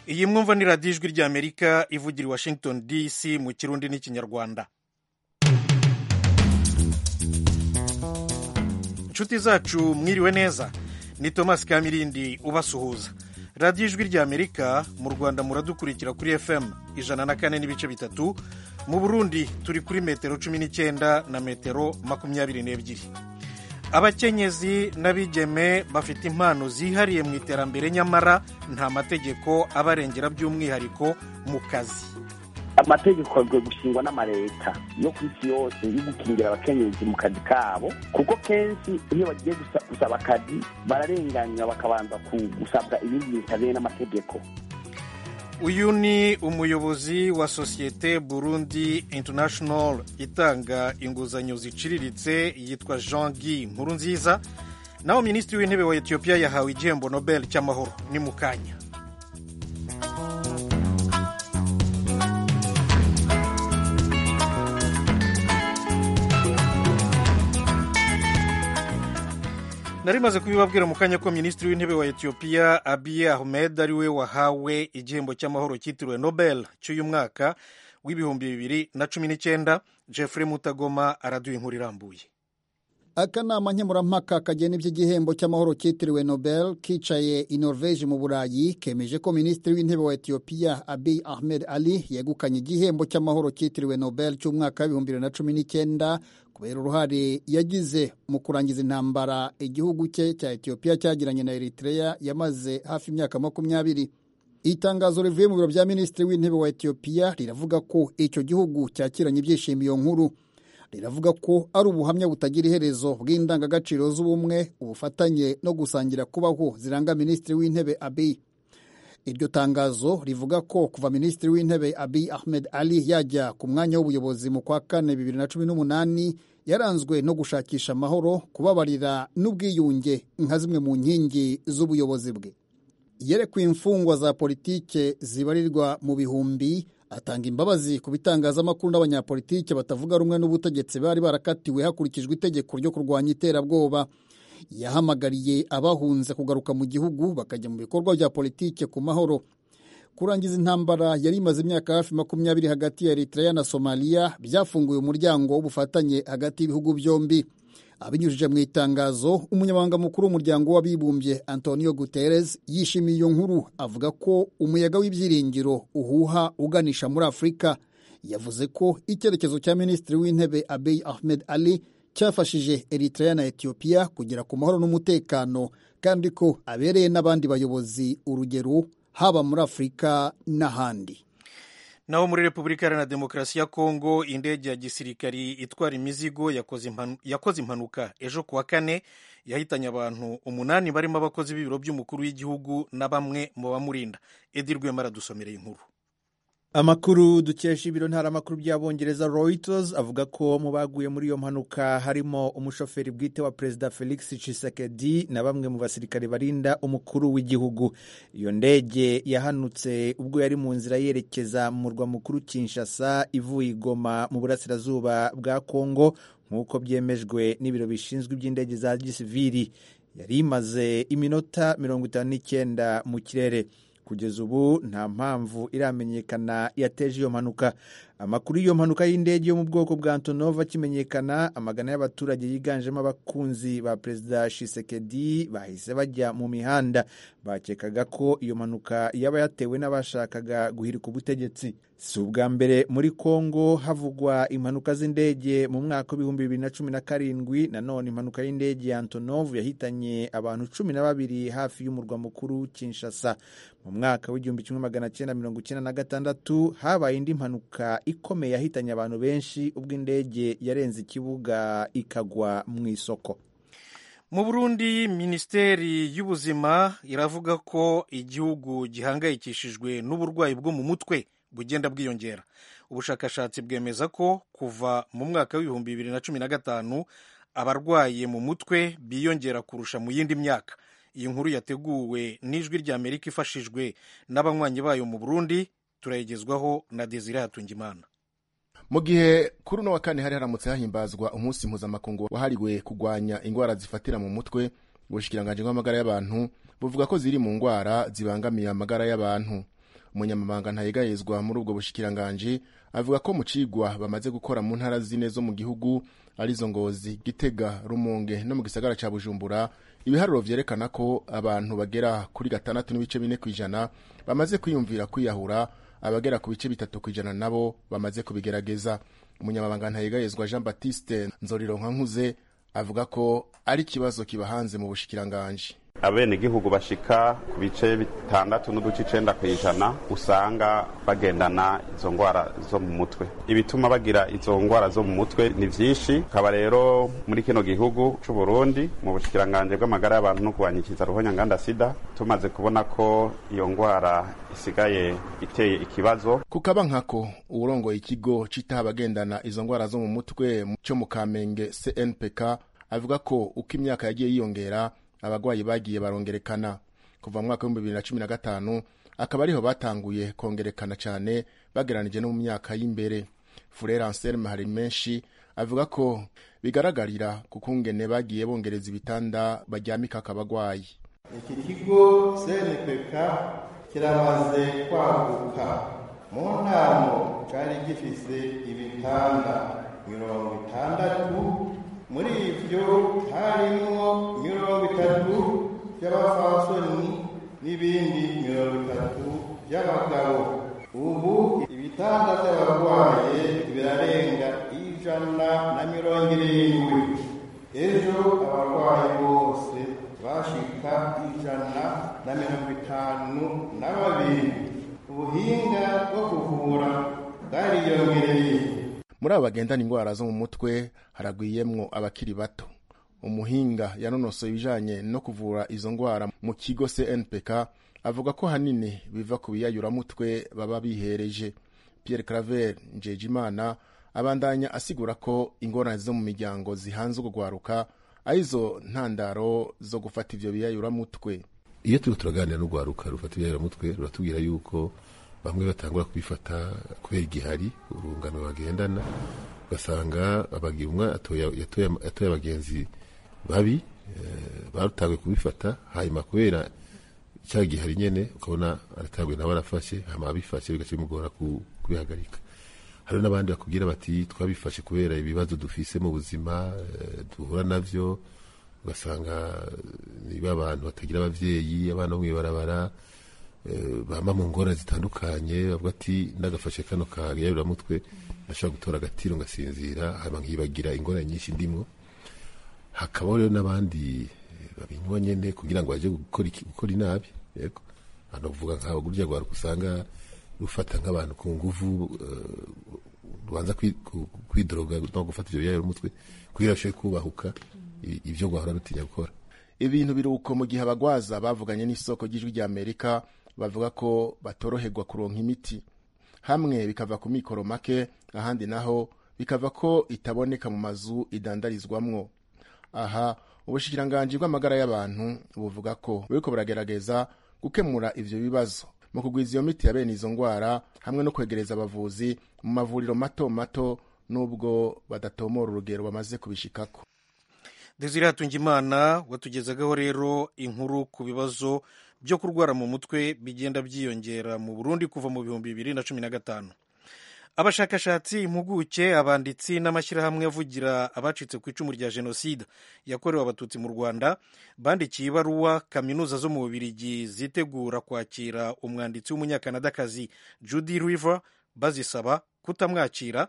iyi mwumva ni radiyo ijwi ry'amerika ivugira i Washington DC mu kirundi n'ikinyarwanda. inshuti zacu mwiriwe neza, ni Thomas Kamirindi ubasuhuza. radiyo ijwi ry'amerika mu Rwanda muradukurikira kuri FM 104.3, mu Burundi turi kuri metero 19 na metero 22. Abakenyezi n'abigeme bafite impano zihariye mu iterambere, nyamara nta mategeko abarengera by'umwihariko mu kazi. Amategeko agomba gushingwa n'amareta yo ku isi yose yo gukingira abakenyezi mu kazi kabo, kuko kenshi iyo bagiye gusaba akazi bararenganywa bakabanza gusabwa ibindi bitabeye n'amategeko. Uyu ni umuyobozi wa sosiyete Burundi International itanga inguzanyo ziciriritse, yitwa Jean-Guy Nkurunziza. Naho minisitiri w'intebe wa Ethiopia yahawe igihembo Nobel cy'amahoro. Ni mu kanya. Narimaze kubibabwira mu kanya ko minisitiri w'intebe wa Ethiopia Abiy Ahmed ari we wahawe igihembo cy'amahoro cyitiriwe Nobel cy'uyu mwaka w'2019. Jeffrey Mutagoma araduha inkuru irambuye. Akanama nkemurampaka kagena iby'igihembo cy'amahoro cyitiriwe Nobel kicaye i Norvege mu Burayi kemeje ko minisitiri w'intebe wa Ethiopia Abiy Ahmed Ali yegukanye igihembo cy'amahoro cyitiriwe Nobel cy'umwaka w'2019 kubera uruhare yagize mu kurangiza intambara igihugu cye cya Ethiopia cyagiranye na Eritrea yamaze hafi imyaka 20. Itangazo rivuye mu biro bya minisitiri w'intebe wa Ethiopia riravuga ko icyo gihugu cyakiranye ibyishimo iyo nkuru. Riravuga ko ari ubuhamya butagira iherezo bw'indangagaciro z'ubumwe, ubufatanye no gusangira kubaho ziranga minisitiri w'intebe Abiy. Iryo tangazo rivuga ko kuva minisitiri w'intebe Abiy Ahmed Ali yajya ku mwanya w'ubuyobozi mu kwa kane 2018 yaranzwe no gushakisha amahoro, kubabarira n'ubwiyunge nka zimwe mu nkingi z'ubuyobozi bwe. Yerekwa imfungwa za politike zibarirwa mu bihumbi, atanga imbabazi ku bitangazamakuru n'abanyapolitike batavuga rumwe n'ubutegetsi bari barakatiwe hakurikijwe itegeko ryo kurwanya iterabwoba. Yahamagariye abahunze kugaruka mu gihugu bakajya mu bikorwa bya politike ku mahoro. Kurangiza intambara yari imaze imyaka hafi 20 hagati ya Eritrea na Somalia byafunguye umuryango w'ubufatanye hagati y'ibihugu byombi. Abinyujije mu itangazo, umunyamabanga mukuru w'umuryango w'abibumbye Antonio Guterres yishimiye iyo nkuru, avuga ko umuyaga w'ibyiringiro uhuha uganisha muri Afurika. Yavuze ko icyerekezo cya minisitiri w'intebe Abiy Ahmed Ali cyafashije Eritrea na Ethiopia kugera ku mahoro n'umutekano, kandi ko abereye n'abandi bayobozi urugero haba muri Afurika n'ahandi. Naho muri Repubulika Iharanira Demokarasi ya Kongo, indege ya gisirikari itwara imizigo yakoze impanuka ejo kuwa kane, yahitanye abantu 8 barimo abakozi b'ibiro by'umukuru w'igihugu na bamwe mu bamurinda. Edi Rwema aradusomereye inkuru. Amakuru dukesha ibiro ntaramakuru by'Abongereza Reuters avuga ko mu baguye muri iyo mpanuka harimo umushoferi bwite wa Perezida Felix Tshisekedi na bamwe mu basirikare barinda umukuru w'igihugu. Iyo ndege yahanutse ubwo yari mu nzira yerekeza mu murwa mukuru Kinshasa ivuye Goma mu burasirazuba bwa Kongo, nk'uko byemejwe n'ibiro bishinzwe iby'indege za gisivili. Yari imaze iminota 59 mu kirere. Kugeza ubu nta mpamvu iramenyekana yateje iyo mpanuka. Amakuru y'iyo mpanuka y'indege yo mu bwoko bwa Antonov akimenyekana, amagana y'abaturage yiganjemo abakunzi ba Perezida Tshisekedi bahise bajya mu mihanda. Bakekaga ko iyo mpanuka yaba yatewe n'abashakaga guhirika ubutegetsi. Si ubwa mbere muri Kongo havugwa impanuka z'indege. Mu mwaka w'2017 nanone impanuka y'indege ya Antonov yahitanye abantu 12 hafi y'umurwa mukuru Kinshasa. Mu mwaka w'1996 habaye indi mpanuka ikomeye yahitanye abantu benshi ubwo indege yarenze ikibuga ikagwa mu isoko. Mu Burundi, Minisiteri y'Ubuzima iravuga ko igihugu gihangayikishijwe n'uburwayi bwo mu mutwe bugenda bwiyongera. Ubushakashatsi bwemeza ko kuva mu mwaka w'2015 abarwaye mu mutwe biyongera kurusha mu yindi myaka. Iyi nkuru yateguwe n'Ijwi ry'Amerika ifashijwe n'abanywanyi bayo mu Burundi. Turayigezwaho na Desire Hatungimana. Mu gihe kuri uno wa kane hari haramutse hahimbazwa umunsi mpuzamakungu wahariwe kurwanya ingwara zifatira mu mutwe, ubushikiranganje bw'amagara y'abantu buvuga ko ziri mu ngwara zibangamiye amagara y'abantu. umunyamabanga ntayegayezwa muri ubwo bushikiranganji avuga ko mu cigwa bamaze gukora mu ntara zine zo mu gihugu arizo Ngozi, Gitega, Rumonge no mu gisagara ca Bujumbura, ibiharuro vyerekana ko abantu bagera kuri 6.4% bamaze kwiyumvira kwiyahura, abagera ku bice 3% nabo bamaze kubigerageza. Umunyamabanga ntayegayezwa Jean Baptiste Nzorironkankuze avuga ko ari kibazo kibahanze mu bushikiranganji. Abene gihugu bashika ku bice 6.9% usanga bagendana izo ngwara zo mu mutwe. Ibituma bagira izo ngwara zo mu mutwe ni vyinshi. Kaba rero muri kino gihugu c'u Burundi mu bushikiranganje bw'amagara y'abantu no kubanyikiza ruhonyanganda sida tumaze kubona ko iyo ngwara isigaye iteye ikibazo. Kukaba nkako urongoye ikigo citaha abagendana izo ngwara zo mu mutwe cyo mu Kamenge CNPK avuga ko uko imyaka yagiye yiyongera abagwayi bagiye barongerekana. Kuva mu mwaka wa 2015 akaba ariho batanguye kongerekana cyane bageranije no mu myaka y'imbere. Frère Anselme Harimenshi avuga ko bigaragarira kukungene bagiye bongereza ibitanda baryamika akabagwayi. Iki kigo CNPK kiramaze kwaguka. Mu ntamo cyari gifise ibitanda 60, muri ivyo harimo 30 by'abafasoni n'ibindi 30 by'abagabo. Ubu ibitanda by'abarwaye birarenga 170. Ejo abarwayi bose bashika 152. Ubuhinga bwo kuvura bwariyongereye. Muri abagendana ingwara zo mu mutwe haragwiyemwo abakiri bato. Umuhinga yanonosoye ibijanye no kuvura izo ngwara mu kigo CNPK avuga ko hanini biva ku biyayura mutwe baba bihereje. Pierre Claver Njejimana abandanya asigura ko ingorane zo mu miryango zihanze ugwaruka aizo ntandaro zo gufata ivyo biyayura mutwe. Iyo turaganira n'ugwaruka rufata ibiyayura mutwe ruratubwira yuko bamwe batangura kubifata kubera igihari urungano bagendana, ugasanga abagira umwe yatoye abagenzi babi barutanguye kubifata, hanyuma kubera icya gihari nyene ukabona aratanguye nawe arafashe, hama abifashe bigace bimugora kubihagarika. Hari n'abandi bakubwira bati twabifashe kubera ibibazo dufise mu buzima duhura navyo, ugasanga niba abantu batagira abavyeyi, abana bamwe barabara bama mu ngorane zitandukanye, bavuga ati ndagafashe kano kagayura mutwe ndashaka gutora agatiro ngasinzira, hama nkibagira ingorane nyinshi ndimo. Hakaba rero n'abandi babinywa nyene kugira ngo baje gukora inabi. Yego hano vuga nkaho gurya gwaruka usanga rufata nk'abantu ku nguvu, rubanza kwidroga no gufata ivyo biyayura mutwe kugira bashobe kubahuka ivyo gwahora rutinya gukora. Ibintu biruko mu gihe abagwaza bavuganye n'isoko ry'ijwi rya Amerika bavuga ko batoroherwa kuronka imiti, hamwe bikava ku mikoro make, ahandi naho bikava ko itaboneka mu mazu idandarizwamwo. Aha ubushikiranganje bw'amagara y'abantu buvuga ko buriko buragerageza gukemura ivyo bibazo mu kugwiza iyo miti ya bene izo ngwara, hamwe no kwegereza abavuzi mu mavuriro mato mato nubwo badatomora urugero bamaze kubishikako. Desire Hatungimana watugezagaho rero inkuru ku bibazo byo kurwara mu mutwe bigenda byiyongera mu Burundi kuva mu 2015. Abashakashatsi, impuguke, abanditsi n'amashyirahamwe avugira abacitse ku icumu rya jenoside yakorewe abatutsi mu Rwanda bandikiye ibaruwa kaminuza zo mu Bubiligi zitegura kwakira umwanditsi w'umunyakanadakazi Judy River bazisaba kutamwakira.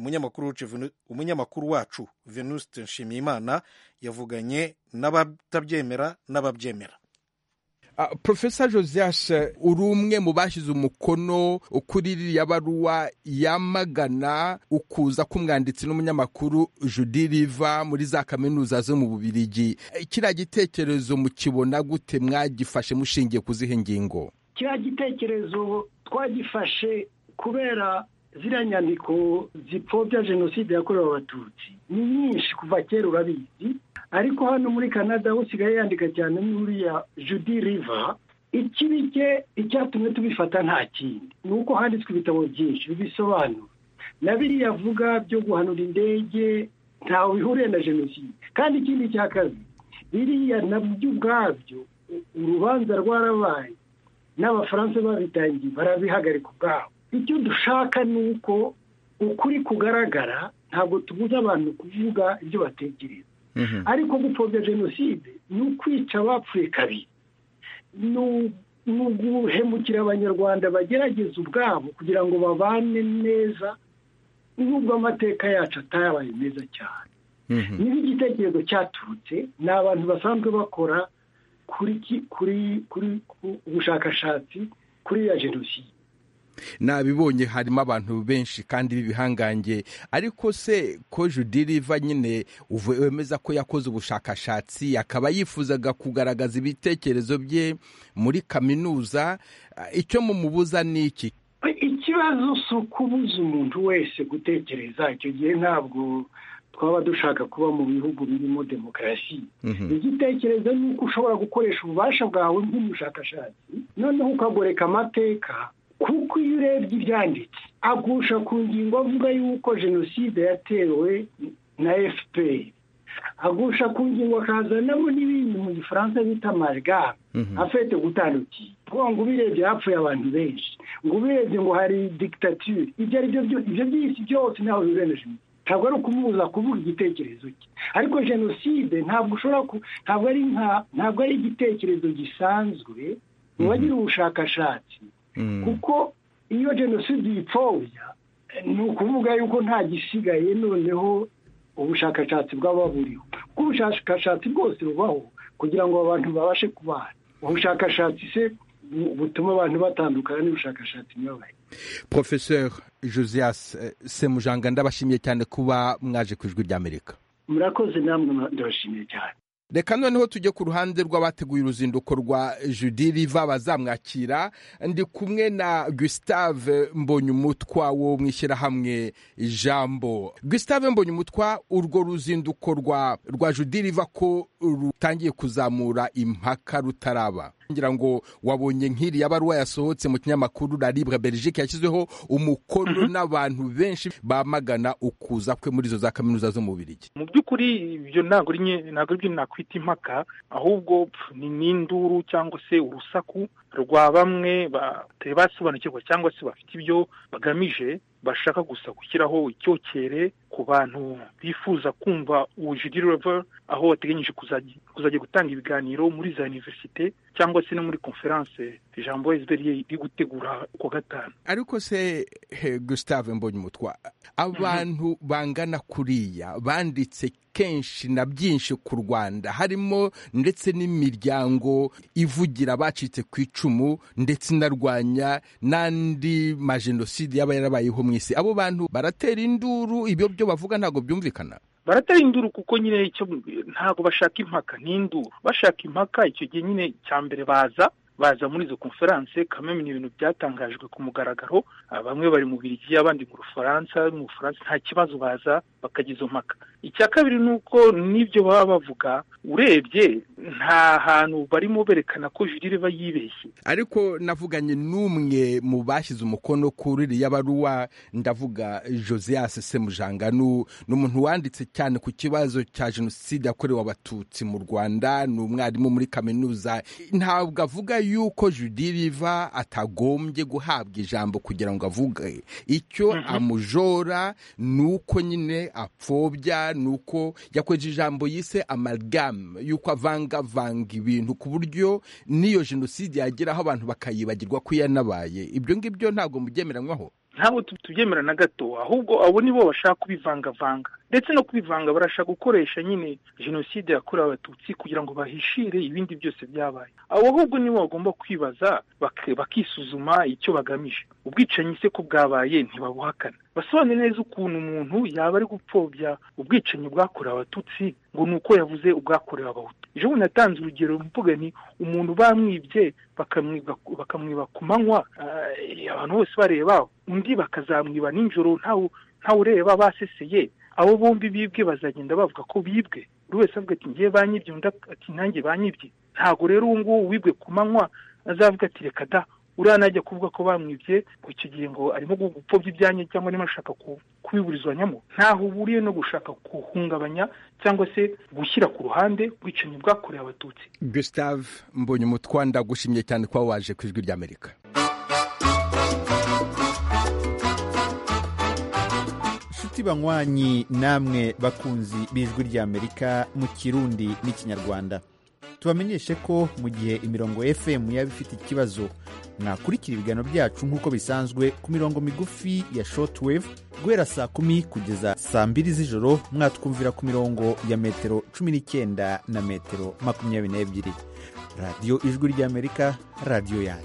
Umunyamakuru wacu Venuste Nshimiyimana yavuganye n'abatabyemera n'ababyemera. Professor Josias, uri umwe mu bashize umukono kuri iriya baruwa yamagana ukuza k'umwanditsi n'umunyamakuru Judy River muri za kaminuza zo mu Bubiligi. Kiriya gitekerezo mukibona gute, mwagifashe mushingiye ku zihe ngingo? Kiriya gitekerezo twagifashe kubera ziriya nyandiko zipfobya jenoside yakorewe abatutsi ni nyinshi kuva kera urabizi, ariko hano muri Canada usigaye yandika cyane n'uriya Judy River. Ikibike icyatumye tubifata nta kindi nuko handitswe ibitabo byinshi bibisobanura, na biriya avuga byo guhanura indege ntawe bihuriye na jenoside. Kandi ikindi cya kabiri, biriya nabyo ubwabyo urubanza rwarabaye, n'abafaransa babitangiye barabihagarika ubwabo. Icyo dushaka ni uko ukuri kugaragara, ntabwo tubuza abantu kuvuga ibyo batekereza, ariko gupfobya jenoside ni ukwica abapfuye kabiri, ni uguhemukira abanyarwanda bagerageza ubwabo kugira ngo babane neza nubwo amateka yacu atayabaye meza cyane. niba igitekerezo cyaturutse ni abantu basanzwe bakora kuri ubushakashatsi kuri ya jenoside. nabibonye harimo abantu benshi kandi b'ibihangange, ariko se ko Judy Riva nyine wemeza ko yakoze ubushakashatsi akaba yifuzaga kugaragaza ibitekerezo bye muri kaminuza, icyo mumubuza ni iki? Ikibazo si ukubuza umuntu wese gutekereza, icyo gihe ntabwo twaba dushaka kuba mu bihugu birimo demokarasi. Igitekerezo ni uko ushobora gukoresha ububasha bwawe nk'umushakashatsi noneho ukagoreka amateka, kuko iyo urebye ibyanditse agusha ku ngingo avuga yuko jenoside yatewe na FPR, agusha ku ngingo akazanamo n'ibindi mu gifaransa bita amalgame afite gutandukira, ngo ubirebye hapfuye abantu benshi, ngo ubirebye ngo hari dictature, ibyo by'isi byose ntaho bibeneje. Ntabwo ari ukumubuza kuvuga igitekerezo cye, ariko jenoside ntabwo ushobora ntabwo ari igitekerezo gisanzwe wagira ubushakashatsi, kuko iyo jenoside yipfobya ni ukuvuga yuko nta gisigaye, noneho ubushakashatsi bwaba buriho, kuko ubushakashatsi bwose bubaho kugira ngo abantu babashe kubana. Ubushakashatsi se butuma abantu batandukana n'ubushakashatsi nyabaye. Professeur Josias Semujanga, ndabashimiye cyane kuba mwaje ku Ijwi ry'Amerika. Murakoze, namwe ndabashimiye cyane. Reka noneho tujye ku ruhande rw'abateguye uruzinduko rwa Judy Riva bazamwakira. Ndi kumwe na Gustave Mbonyumutwa wo mwishyirahamwe Jambo. Gustave Mbonyumutwa, urwo ruzinduko rwa Judy Riva ko rutangiye kuzamura impaka rutaraba, ngira ngo wabonye nk'iriya baruwa yasohotse mu kinyamakuru La Libre Belgique yashyizweho umukono n'abantu benshi bamagana ukuza kwe muri izo za kaminuza zo mu Bubiligi. Mu by'ukuri ibyo ntabwo ibyo nakwita impaka, ahubwo ni n'induru cyangwa se urusaku rwa bamwe batari basobanukirwa cyangwa se bafite ibyo bagamije, bashaka gusa gushyiraho icyokere ku bantu bifuza kumva uwo Judy Riva, aho bateganyije kuzajya gutanga ibiganiro muri za universite cyangwa se no muri conference Jambo SBR iri gutegura ku gatanu. Ariko se Gustave Mbonyumutwa, abantu bangana kuriya banditse kenshi na byinshi ku Rwanda, harimo ndetse n'imiryango ivugira abacitse ku icumu ndetse inarwanya n'andi majenoside yaba yarabayeho mu isi. Abo bantu baratera induru, ibyo byo bavuga ntabwo byumvikana. Baratera induru kuko nyine icyo ntabwo bashaka impaka, ni induru. Bashaka impaka, icyo gihe nyine cya mbere baza muri izo conference, kameme ni ibintu byatangajwe ku mugaragaro, bamwe bari mu Bubiligi abandi mu Bufaransa, nta kibazo baza bakagiza impaka. Icya kabiri ni uko n'ibyo baba bavuga urebye nta hantu barimo berekana ko Judy Riva yibeshye. Ariko navuganye n'umwe mu bashyize umukono kuri iriya baruwa, ndavuga Josias Semujanga, n'umuntu wanditse cyane ku kibazo cya jenoside yakorewe abatutsi mu Rwanda, ni umwarimu muri kaminuza. Ntabwo avuga yuko Judy Riva atagombye guhabwa ijambo kugira ngo avuge. Icyo amujora nuko nyine apfobya, nuko yakoze ijambo yise amalgame, yuko avangavanga ibintu ku buryo n'iyo jenoside yageraho abantu bakayibagirwa ko yanabaye. Ibyo ngibyo ntabwo mubyemeranywaho? Ntabwo tubyemera na gato, ahubwo abo nibo bashaka kubivangavanga, ndetse no kubivanga barashaka gukoresha nyine jenoside yakorewe abatutsi kugira ngo bahishire ibindi byose byabaye. Abo ahubwo nibo bagomba kwibaza bakisuzuma icyo bagamije. Ubwicanyi se ko bwabaye ntibabuhakana, basobanure neza ukuntu umuntu yaba ari gupfobya ubwicanyi bwakorewe abatutsi ngo ni uko yavuze ubwakorewe abahutu. Ejo bundi natanze urugero mvuga ni umuntu bamwibye bakamwiba ku manywa, abantu bose bareba, undi bakazamwiba nijoro ntawe ureba, baseseye. Abo bombi bibwe bazagenda bavuga ko bibwe, buri wese avuga ati ngiye banyibye, undi ati nanjye banyibye. Ntabwo rero uwo nguwo wibwe ku manywa azavuga ati reka da uriya najya kuvuga ko bamwibye ngo icyo gihe ngo arimo gupfobya ibyanyu cyangwa arimo ashaka kubiburizwanyamo, ntaho uburiye no gushaka guhungabanya cyangwa se gushyira ku ruhande ubwicanyi bwakorewe abatutsi. Gustave Mbonyumutwa, ndagushimye cyane kuba waje ku Ijwi ry'Amerika. nshuti banywanyi namwe bakunzi b'Ijwi ry'Amerika mu Kirundi n'Ikinyarwanda, tubamenyeshe ko mu gihe imirongo FM yaba ifite ikibazo, mwakurikira ibiganiro byacu nk'uko bisanzwe ku mirongo migufi ya shortwave guhera saa 10 kugeza saa 2 z'ijoro. Mwatwumvira ku mirongo ya metero 19 na metero 22. radiyo Ijwi ry'Amerika, radiyo yanyu.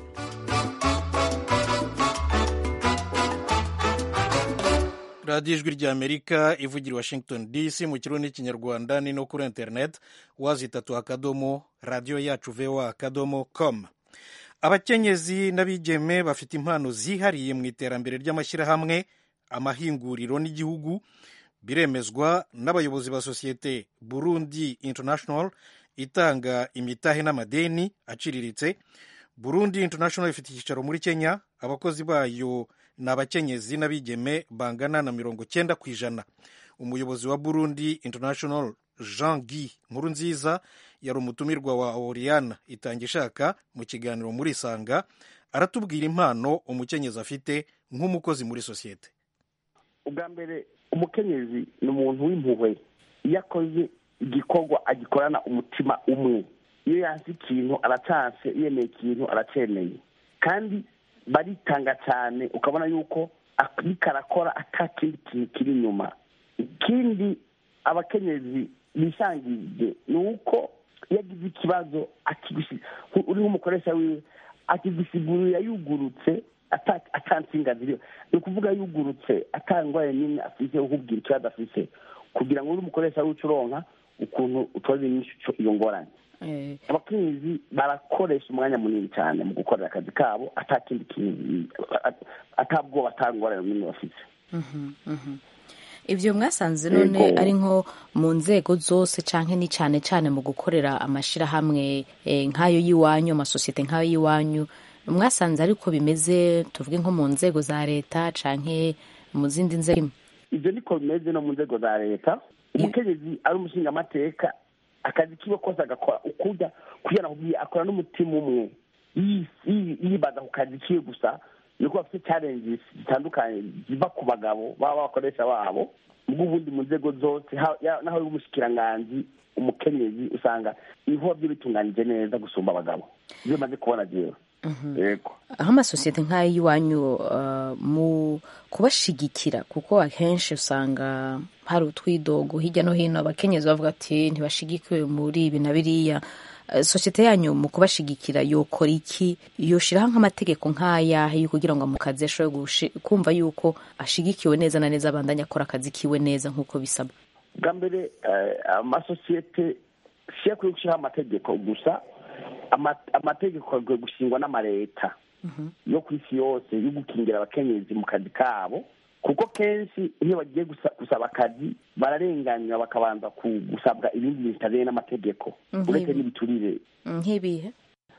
radiyo Ijwi ry'Amerika ivugira Washington DC mu Kirundi n'Ikinyarwanda, ni no kuri internet +2 radiyo yacu voa.com. Abakenyezi n'abigeme bafite impano zihariye mu iterambere ry'amashyirahamwe, amahinguriro n'igihugu, biremezwa n'abayobozi ba sosiyete Burundi International itanga imitahe n'amadeni aciriritse. Burundi International ifite icyicaro muri Kenya, abakozi bayo ni abakenyezi n'abigeme bangana na 90%. Umuyobozi wa Burundi International Jean Guy Nkurunziza yari umutumirwa wa Oriana Itangishaka mu kiganiro muri Sanga, aratubwira impano umukenyezi afite nk'umukozi muri sosiyete. Ubwa mbere, umukenyezi ni umuntu w'impuhwe. Iyo akoze igikorwa agikorana umutima umwe. Iyo yanse ikintu aracanse, yemeye ikintu aracemeye, kandi baritanga cyane, ukabona yuko ariko arakora atakindi kintu kiri inyuma. Ikindi abakenyezi bishangije ni uko yagize ikibazo uri nk'umukoresha wiwe akigisigurira yugurutse atansinga ziriho, ni ukuvuga yugurutse atangwaye nyine afise ukubwira ikibazo afise, kugira ngo uri umukoresha w'ucuronka ukuntu utoza inyishu iyo ngorane. Abakenyezi barakoresha umwanya munini cyane mu gukorera akazi kabo, atakindi kintu, atabwoba atangorane nyine bafise. Ivyo mwasanze none ari nko mu nzego zose canke ni cyane cyane mu gukorera amashirahamwe nk'ayo yiwanyu, amasosiyete nk'ayo yiwanyu, mwasanze ariko bimeze tuvuge nko mu nzego za leta canke mu zindi nzego? Ivyo niko bimeze no mu nzego za leta. Umukenyezi ari umushinga amateka, akazi kiwe kose agakora ukuja kugira ngo akora n'umutima umwe, yibaza ku kazi kiwe gusa. Niko bafite challenges zitandukanye ziva ku bagabo baba bakoresha babo. Ubundi mu nzego zose naho y'umushikiranganji, umukenyezi usanga ibikorwa bye bitunganije neza gusumba abagabo. Ibyo maze kubona jewe. Yego. Aho amasosiyete nk'ayo iwanyu mu kubashigikira, kuko akenshi usanga hari utwidogo hirya no hino, abakenyezi bavuga ati ntibashigikiwe muri ibi na biriya. Sosiyete yanyu mu kubashigikira yokora iki? Yoshiraho nk'amategeko nk'ayahe yo kugira ngo mu kazi ashobore kumva yuko ashigikiwe neza na neza, abandanya akora akazi kiwe neza nk'uko bisabwa? Bwa mbere, amasosiyete si yakwiye gushyiraho amategeko gusa. Amategeko akwiye gushingwa n'amareta yo ku isi yose yo gukingira abakenyezi mu kazi kabo, kuko kenshi iyo bagiye gusaba akazi bararenganywa bakabanza gusabwa ibindi bintu bitajyanye n'amategeko, uretse n'ibiturire. Nk'ibihe?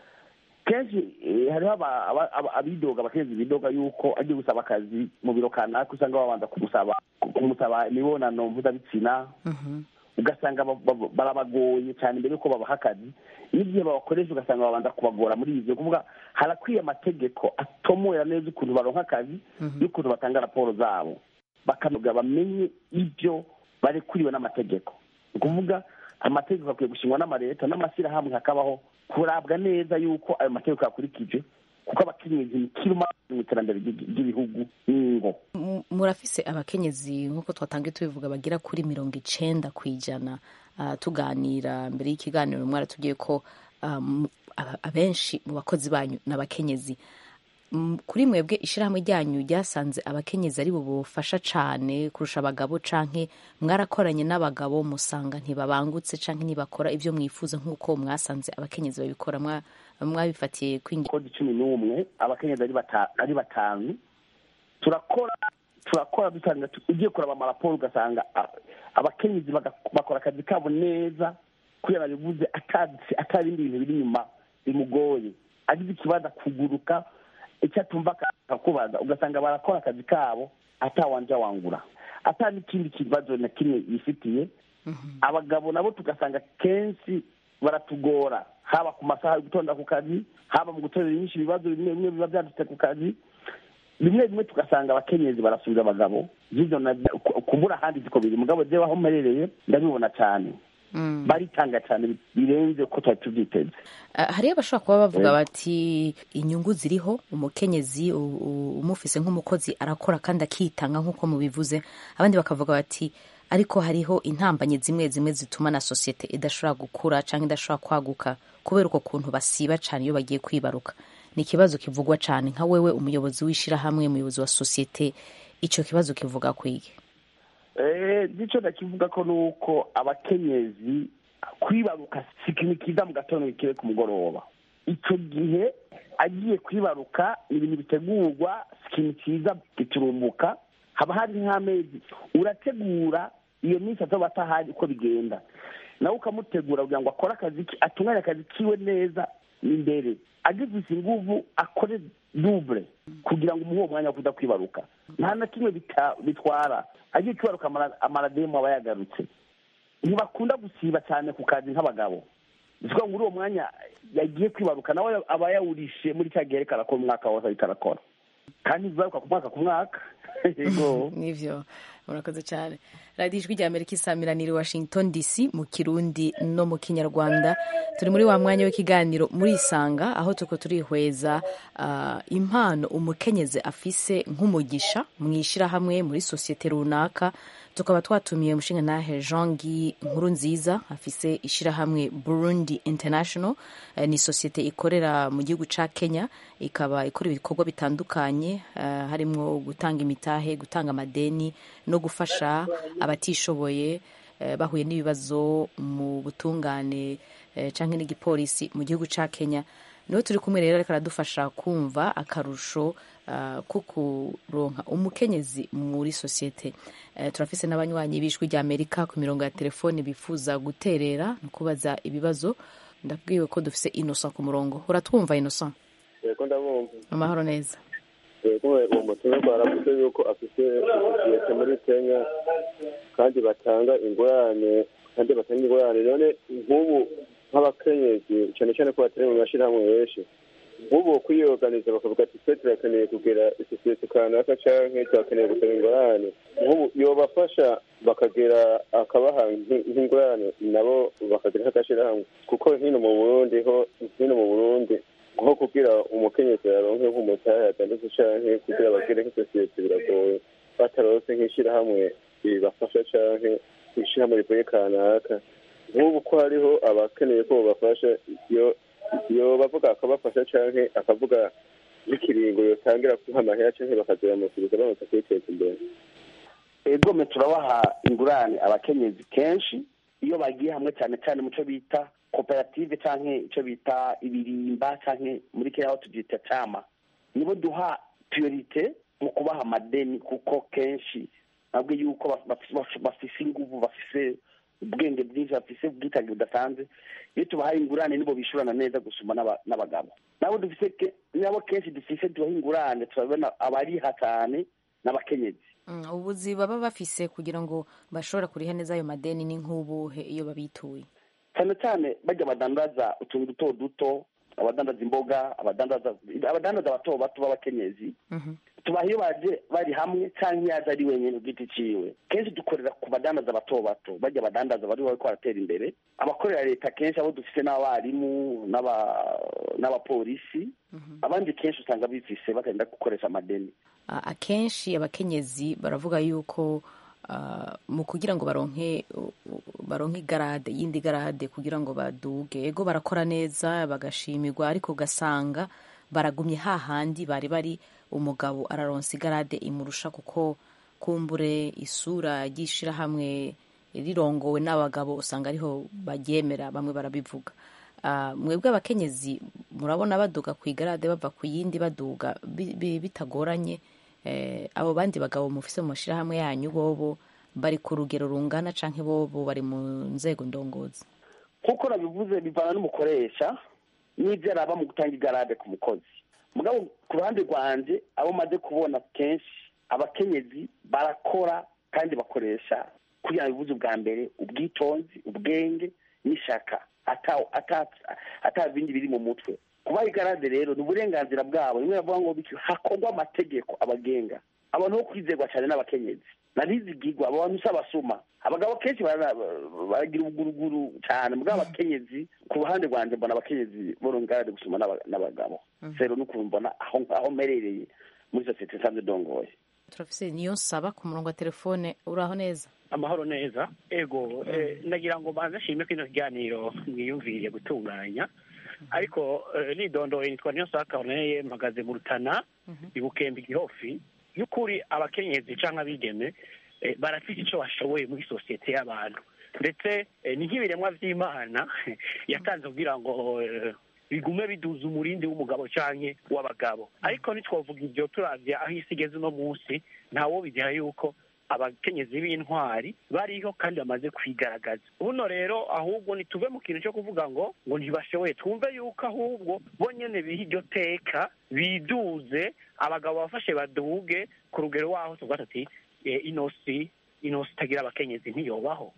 Kenshi hariho abidoga, abakenyezi bidoga yuko agiye gusaba akazi mu biro kanaka, usanga babanza kumusaba imibonano mpuzabitsina, ugasanga barabagoye cyane mbere yuko babaha akazi. N'igihe babakoresha ugasanga babanza kubagora muri ibyo. Kuvuga harakwiye amategeko atomora neza ukuntu baronka akazi n'ukuntu batanga raporo zabo, bakanoga bamenye ibyo barekuriwe n'amategeko. Ni ukuvuga amategeko akwiye gushingwa n'amareta, n'amashyirahamwe hakabaho kurabwa neza yuko ayo mategeko yakurikije, kuko abakenyezi ni kiruma mu iterambere ry'ibihugu n'ingo. Murafise abakenyezi nk'uko twatangiye tubivuga bagira kuri 90%. Tuganira mbere y'ikiganiro mwaratubwiye ko abenshi mu bakozi banyu n'abakenyezi. Kuri mwebwe ishirahamwe ryanyu ryasanze abakenyezi ari bo bofasha cane kurusha abagabo, canke mwarakoranye n'abagabo musanga ntibabangutse canke ntibakora ivyo mwifuza nk'uko mwasanze abakenyezi babikora? Mwabifatiye kwingi kodi 11 abakenyezi ari 5 turakora dusanga ugiye kuraba amaraporo ugasanga abakenyezi bakora akazi kabo neza, kugira bivuze atari ibintu biri inyuma bimugoye. Agize ikibazo kuguruka icyo atumva akakubaza, ugasanga barakora akazi kabo atawanja wangura, ata n'ikindi kibazo na kimwe yifitiye. Abagabo nabo tugasanga kenshi baratugora, haba ku masaha yo gutonda ku kazi, haba mu gutorera inyinshi ibibazo bimwe bimwe biba byadutse ku kazi. Bimwe bimwe tugasanga abakenyezi barasubiza abagabo, zizo kubura ahandi ziko biri. Mugabo jewe aho mperereye ndabibona cyane, baritanga cyane birenze ko twari tubyiteze. Hariyo abashobora kuba bavuga bati inyungu ziriho, umukenyezi umufise nk'umukozi arakora kandi akitanga nk'uko mubivuze. Abandi bakavuga bati ariko hariho intambanye zimwe zimwe zituma na sosiyete idashobora gukura cyangwa idashobora kwaguka kubera uko kuntu basiba cyane iyo bagiye kwibaruka. Ni ikibazo kivugwa cyane. Nka wewe umuyobozi w'ishirahamwe, umuyobozi wa sosiyete, icyo kibazo kivuga kwige? Nicyo ndakivuga ko nuko abakenyezi kwibaruka si ikintu kiza mu gatondo kiwe ku mugoroba. Icyo gihe agiye kwibaruka ibintu bitegurwa, si ikintu kiza giturumbuka. Haba hari nk'amezi urategura iyo minsi azoba atahari uko bigenda, nawe ukamutegura kugira ngo akore akazi, atunganye akazi kiwe neza imbere, agize inguvu akore double kugira ngo umuhe umwanya wo kuza kwibaruka. Nta na kimwe bitwara. Agiye kwibaruka amarademu aba yagarutse. Ntibakunda gusiba cyane ku kazi nk'abagabo. Bivuga ngo muri uwo mwanya yagiye kwibaruka nawe aba yawurishe muri cya gihe ariko umwaka wose ariko arakora, kandi bibaruka ku mwaka. Nivyo, murakoze cyane. Radio Ijwi ry'Amerika isamiranira Washington DC mu Kirundi no mu Kinyarwanda. Turi muri wa mwanya w'ikiganiro muri Isanga, aho tuko turihweza impano umukenyezi afise nk'umugisha mwishira hamwe muri societe runaka. Tukaba twatumiye umushingantahe Jean-Guy Nkurunziza afise ishirahamwe Burundi International. Ni societe ikorera mu gihugu ca Kenya, ikaba ikora ibikorwa bitandukanye, harimo gutanga imitahe, gutanga amadeni no gufasha abatishoboye bahuye n'ibibazo mu butungane canke n'igipolisi mu gihugu ca Kenya. Niho turi kumwe rero, ariko aradufasha kumva akarusho ko kuronka umukenyezi muri societe. Turafise n'abanywanyi b'Ijwi ry'Amerika ku mirongo ya telefone bifuza guterera no kubaza ibibazo. Ndabwiwe ko dufise Innocent ku murongo. Uratwumva Innocent? Yego ndabumva. Amahoro neza. Yego uwo mutumwa baravuze yuko afise societe muri Kenya kandi batanga ingurane none nk'ubu nk'abakenyezi cyane cyane ko batari mu mashirahamwe menshi, nk'ubu kwiyoganiza bakavuga ati twe turakeneye kugira isosiyete kanaka canke turakeneye gusaba ingurane, nk'ubu yobafasha bakagera akabaha nk'ingurane nabo bakagira nk'agashirahamwe, kuko hino mu Burundi nko kugira umukenyezi aronke nk'umutahe atandatu canke kugira bagire nk'isosiyete biragoye, bataronse nk'ishirahamwe bibafasha canke ishirahamwe rivuye kanaka. Nk'ubu ko hariho abakeneye ko bafasha, yo bavuga akabafasha canke akavuga n'ikiringo yotangira kuha amahera canke bakazayamusubiza bamaze kwiteza imbere. Egome turabaha ingurane abakenyezi kenshi iyo bagiye hamwe, cyane cyane mu cyo bita koperative canke icyo bita ibirimba canke muri Kenya aho tubyita chama. Nibo duha priorite mu kubaha amadeni, kuko kenshi nabwo yuko bafise inguvu, bafise ubwenge bwinshi, bafise ubwitange budasanzwe. Iyo tubahaye ingurane nibo bishurana neza gusuma n'abagabo. Nabo kenshi dufise tubaha ingurane, turabona abariha cyane n'abakenyezi. Ubuzi baba bafise kugira ngo bashobora kuriha neza ayo madeni ni nk'ubuhe iyo babituye? Cyane cyane bajya badandaza utuntu duto duto, abadandaza imboga, abadandaza bato bato b'abakenyezi. Tubaha iyo baje bari hamwe cyangwa yaje ari wenyine ku giti ciwe. Kenshi dukorera ku badandaza bato bato, bajya badandaza bari baratera imbere. Abakorera leta kenshi abo dufise n'abarimu n'abapolisi, abandi kenshi usanga bifise bakagenda gukoresha amadeni. Akenshi abakenyezi baravuga yuko mu kugira ngo baronke garade, yindi garade kugira ngo baduge, ego barakora neza bagashimirwa, ariko gasanga baragumye hahandi bari umugabo araronsa igarade imurusha, kuko kumbure isura y'ishira hamwe rirongowe n'abagabo usanga ariho bagyemera, bamwe barabivuga. Mwebwe abakenyezi murabona baduga ku igarade bava ku yindi baduga bitagoranye? Abo bandi bagabo mufise mu mashirahamwe yanyu bobo bari ku rugero rungana canke bobo bari mu nzego ndongozi? Kuko nabivuze bivana n'umukoresha n'ibyo araba mu gutanga igarade ku mukozi. mugabo ku ruhande rwanje abo maze kubona kenshi abakenyezi barakora kandi bakoresha kugira ngo bivuze ubwa mbere ubwitonzi ubwenge n'ishaka ata bindi biri mu mutwe kuba igarade rero ni uburenganzira bwabo rimwe bavuga ngo hakorwa amategeko abagenga abantu bo kwizerwa cyane n'abakenyezi nabizigirwa abo bantu s'abasuma abagabo kenshi baragira ubuguruguru cyane mugabo abakenyezi ku ruhande rwanje mbona abakenyezi borongarade gusuma n'abagabo rero nuko mbona aho mperereye muri sosiyete nsanzwe dongoye turafise niyo nsaba ku murongo wa telefone uraho neza amahoro neza ego nagira ngo banze nshime ko ino kiganiro mwiyumviriye gutunganya ariko nidondoye nitwa niyo nsaba Corneille mpagaze mu Rutana ibukembe Gihofi y'ukuri abakenyezi canke abigeme barafite icyo bashoboye muri sosiyete y'abantu ndetse ni nk'ibiremwa vy'Imana yatanze kugira ngo bigume biduza umurindi w'umugabo canke w'abagabo ariko nitwovuga ibyo turavye aho isi igeze uno munsi ntawo bigira yuko abakenyezi b'intwari bariho kandi bamaze kwigaragaza buno rero ahubwo nituve mu kintu cyo kuvuga ngo ntibashoboye twumve yuko ahubwo bo nyene biha iryo teka biduze abagabo bafashe baduge ku rugero waho tuvuga tuti inosi itagira abakenyezi ntiyobaho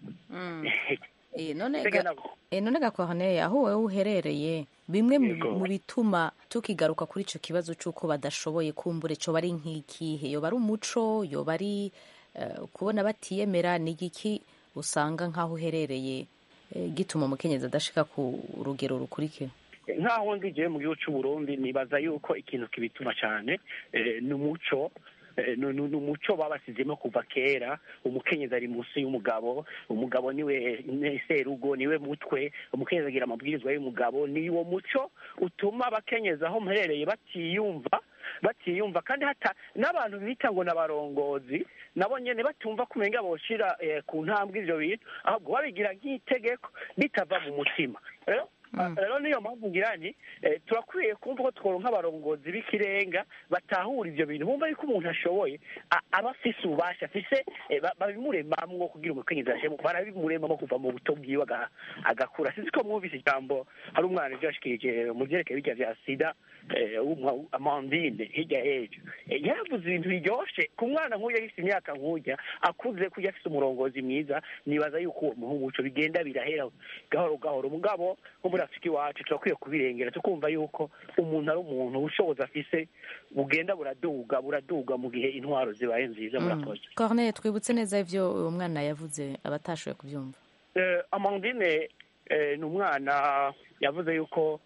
none Gakorneille aho wowe uherereye bimwe mu bituma tukigaruka kuri ico kibazo c'uko badashoboye kumbure co bari nk'ikihe yoba ari umuco yoba ari kubona batiyemera ni igiki usanga nk'aho uherereye gituma umukenyezi adashika ku rugero rukurikira nk'aho ndigiye mu gihugu cy'u Burundi nibaza yuko ikintu kibituma cyane ni umuco n'umuco babasizemo kuva kera umukenyezi ari munsi y'umugabo umugabo niwe serugo niwe mutwe umukenyezi agira amabwirizwa y'umugabo ni uwo muco utuma abakenyezi aho mperereye batiyumva kandi hata n'abantu bita ngo n'abarongozi nabo nyene batumva kumenga boshira ku ntambwe ivyo bintu ahubwo babigira nk'itegeko bitava mu mutima rero niyo mpamvu ngira nti turakwiye kumva ko tworonka abarongozi b'ikirenga batahura ivyo bintu bumva yuko umuntu ashoboye aba afise ububasha afise babimuremamwo kugira umukenyezi ashemo barabimuremamo kuva mu buto bwiwe agakura sinzi ko mwumvise ijambo hari umwana ejo yashikirije mu vyerekeye birya vya sida Amandine hirya y'ejo yaravuze ibintu biryoshe ku mwana nk'uyu afise imyaka nk'urya akuze kuja afise umurongozi mwiza nibaza yuko uwo muhumuco bigenda birahera gahoro gahoro mugabo nko muri Afurika iwacu turakwiye kubirengera tukumva yuko umuntu ari umuntu ubushobozi afise bugenda buraduga mu gihe intwaro zibaye nziza murakoze Corneille twibutse neza ivyo uwo mwana yavuze abatashoboye kubyumva Amandine ni umwana yavuze yuko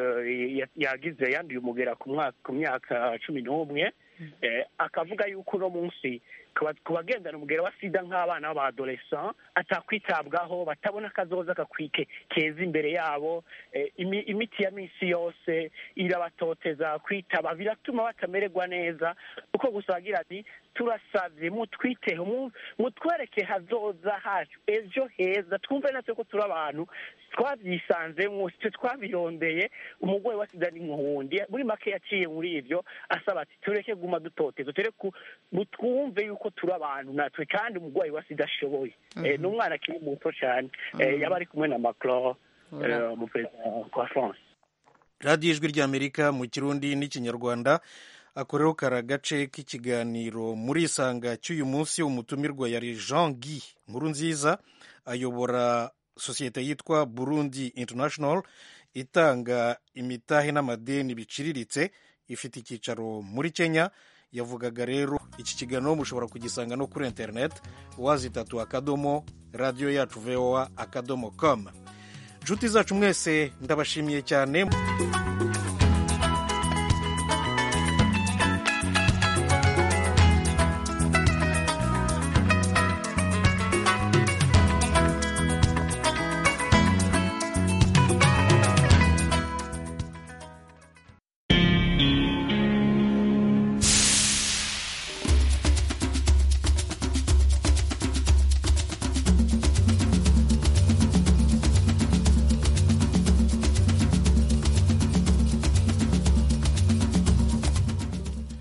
yanduye umugera ku myaka 11 akavuga yuko uno munsi ku bagendana umugera wa sida nk'abana b'abadolescent atakwitabwaho batabona akazoza kakwike keza imbere yabo imiti ya minsi yose irabatoteza kwitaba biratuma batamererwa neza uko gusa bagira ati turasavye mutwiteho mutwereke hazoza hacu ejo heza twumve natwe ko turi abantu twavyisanzemwo twabirondeye umugwayi wa sida ni muhundi muri make yaciye muri ivyo asaba ati tureke guma dutoteza tureke twumve yuko turi abantu natwe kandi umugwayi wa sida ashoboye n'umwana akiri muto cyane yaba ari kumwe na Macron mu perezida wa France. radiyo ijwi ry'Amerika mu kirundi n'ikinyarwanda akoreho karagace k'ikiganiro muri isanga cy'uyu munsi umutumirwa yari Jean Guy Nkurunziza ayobora sosiyete yitwa Burundi International itanga imitahe n'amadeni biciriritse ifite icyicaro muri Kenya yavugaga rero iki kiganiro mushobora kugisanga no kuri internet wazitatu akadomo radio yacu voa akadomo com. Nshuti zacu mwese ndabashimiye cyane.